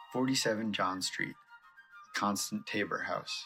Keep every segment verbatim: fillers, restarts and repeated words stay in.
forty-seven John Street, the Constant Tabor House.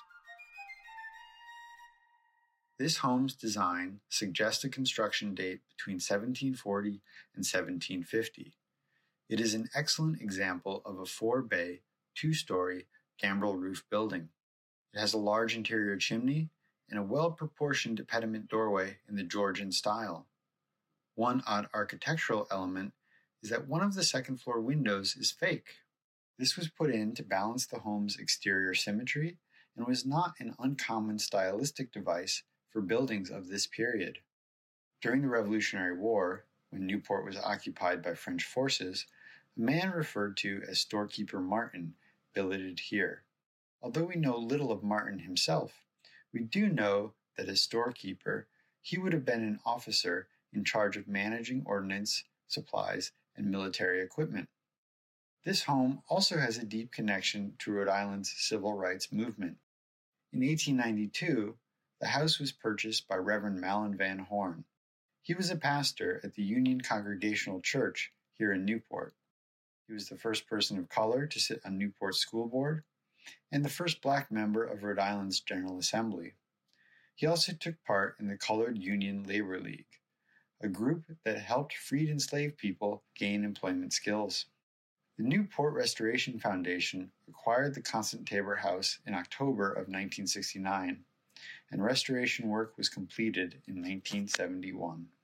This home's design suggests a construction date between seventeen forty and seventeen fifty. It is an excellent example of a four-bay, two-story gambrel roof building. It has a large interior chimney and a well-proportioned pediment doorway in the Georgian style. One odd architectural element is that one of the second-floor windows is fake. This was put in to balance the home's exterior symmetry and was not an uncommon stylistic device for buildings of this period. During the Revolutionary War, when Newport was occupied by French forces, a man referred to as storekeeper Martin billeted here. Although we know little of Martin himself, we do know that as storekeeper, he would have been an officer in charge of managing ordnance, supplies, and military equipment. This home also has a deep connection to Rhode Island's civil rights movement. In eighteen ninety-two, the house was purchased by Reverend Malin Van Horn. He was a pastor at the Union Congregational Church here in Newport. He was the first person of color to sit on Newport's school board and the first black member of Rhode Island's General Assembly. He also took part in the Colored Union Labor League, a group that helped freed enslaved people gain employment skills. The Newport Restoration Foundation acquired the Constant Tabor House in October of nineteen sixty-nine, and restoration work was completed in nineteen seventy-one.